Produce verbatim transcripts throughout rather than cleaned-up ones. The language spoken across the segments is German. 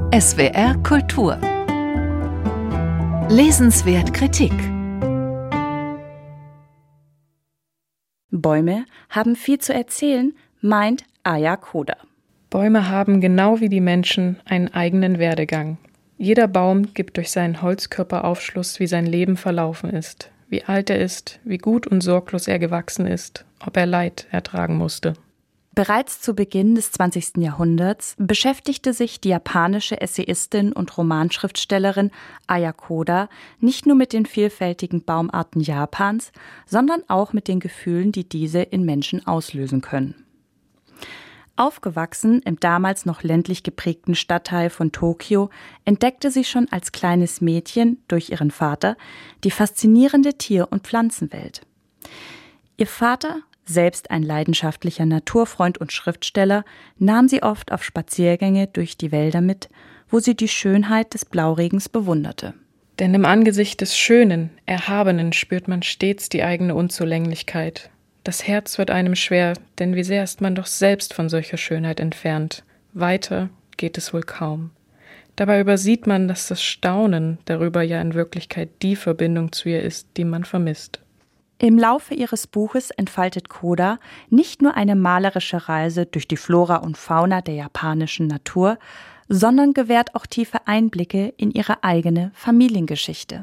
S W R Kultur. Lesenswert Kritik. Bäume haben viel zu erzählen, meint Aya Koda. Bäume haben genau wie die Menschen einen eigenen Werdegang. Jeder Baum gibt durch seinen Holzkörper Aufschluss, wie sein Leben verlaufen ist, wie alt er ist, wie gut und sorglos er gewachsen ist, ob er Leid ertragen musste. Bereits zu Beginn des zwanzigsten Jahrhunderts beschäftigte sich die japanische Essayistin und Romanschriftstellerin Aya Koda nicht nur mit den vielfältigen Baumarten Japans, sondern auch mit den Gefühlen, die diese in Menschen auslösen können. Aufgewachsen im damals noch ländlich geprägten Stadtteil von Tokio, entdeckte sie schon als kleines Mädchen durch ihren Vater die faszinierende Tier- und Pflanzenwelt. Ihr Vater, selbst ein leidenschaftlicher Naturfreund und Schriftsteller, nahm sie oft auf Spaziergänge durch die Wälder mit, wo sie die Schönheit des Blauregens bewunderte. Denn im Angesicht des Schönen, Erhabenen spürt man stets die eigene Unzulänglichkeit. Das Herz wird einem schwer, denn wie sehr ist man doch selbst von solcher Schönheit entfernt. Weiter geht es wohl kaum. Dabei übersieht man, dass das Staunen darüber ja in Wirklichkeit die Verbindung zu ihr ist, die man vermisst. Im Laufe ihres Buches entfaltet Koda nicht nur eine malerische Reise durch die Flora und Fauna der japanischen Natur, sondern gewährt auch tiefe Einblicke in ihre eigene Familiengeschichte.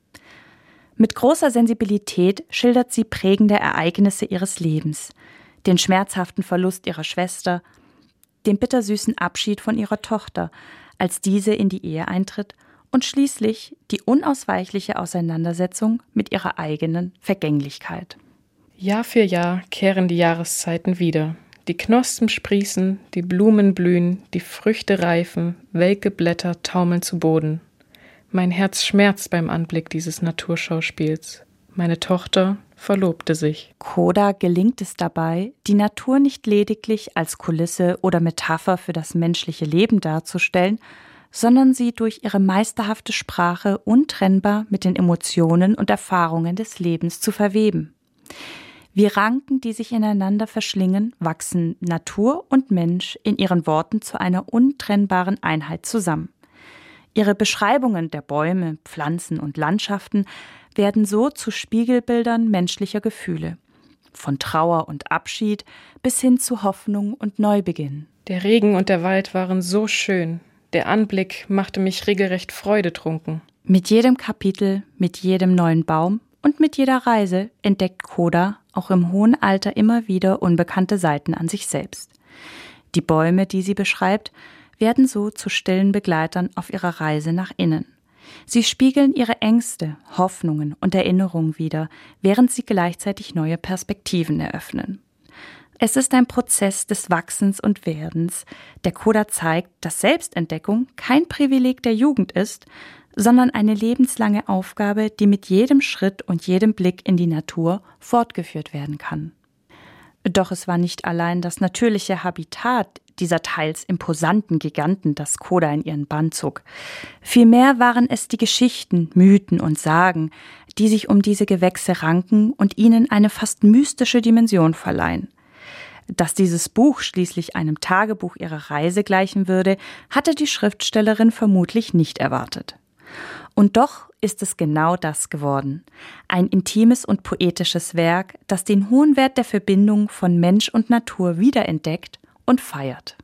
Mit großer Sensibilität schildert sie prägende Ereignisse ihres Lebens, den schmerzhaften Verlust ihrer Schwester, den bittersüßen Abschied von ihrer Tochter, als diese in die Ehe eintritt, und schließlich die unausweichliche Auseinandersetzung mit ihrer eigenen Vergänglichkeit. Jahr für Jahr kehren die Jahreszeiten wieder. Die Knospen sprießen, die Blumen blühen, die Früchte reifen, welke Blätter taumeln zu Boden. Mein Herz schmerzt beim Anblick dieses Naturschauspiels. Meine Tochter verlobte sich. Koda gelingt es dabei, die Natur nicht lediglich als Kulisse oder Metapher für das menschliche Leben darzustellen, sondern sie durch ihre meisterhafte Sprache untrennbar mit den Emotionen und Erfahrungen des Lebens zu verweben. Wie Ranken, die sich ineinander verschlingen, wachsen Natur und Mensch in ihren Worten zu einer untrennbaren Einheit zusammen. Ihre Beschreibungen der Bäume, Pflanzen und Landschaften werden so zu Spiegelbildern menschlicher Gefühle, von Trauer und Abschied bis hin zu Hoffnung und Neubeginn. Der Regen und der Wald waren so schön. Der Anblick machte mich regelrecht freudetrunken. Mit jedem Kapitel, mit jedem neuen Baum und mit jeder Reise entdeckt Koda auch im hohen Alter immer wieder unbekannte Seiten an sich selbst. Die Bäume, die sie beschreibt, werden so zu stillen Begleitern auf ihrer Reise nach innen. Sie spiegeln ihre Ängste, Hoffnungen und Erinnerungen wider, während sie gleichzeitig neue Perspektiven eröffnen. Es ist ein Prozess des Wachsens und Werdens, der Koda zeigt, dass Selbstentdeckung kein Privileg der Jugend ist, sondern eine lebenslange Aufgabe, die mit jedem Schritt und jedem Blick in die Natur fortgeführt werden kann. Doch es war nicht allein das natürliche Habitat dieser teils imposanten Giganten, das Koda in ihren Bann zog. Vielmehr waren es die Geschichten, Mythen und Sagen, die sich um diese Gewächse ranken und ihnen eine fast mystische Dimension verleihen. Dass dieses Buch schließlich einem Tagebuch ihrer Reise gleichen würde, hatte die Schriftstellerin vermutlich nicht erwartet. Und doch ist es genau das geworden. Ein intimes und poetisches Werk, das den hohen Wert der Verbindung von Mensch und Natur wiederentdeckt und feiert.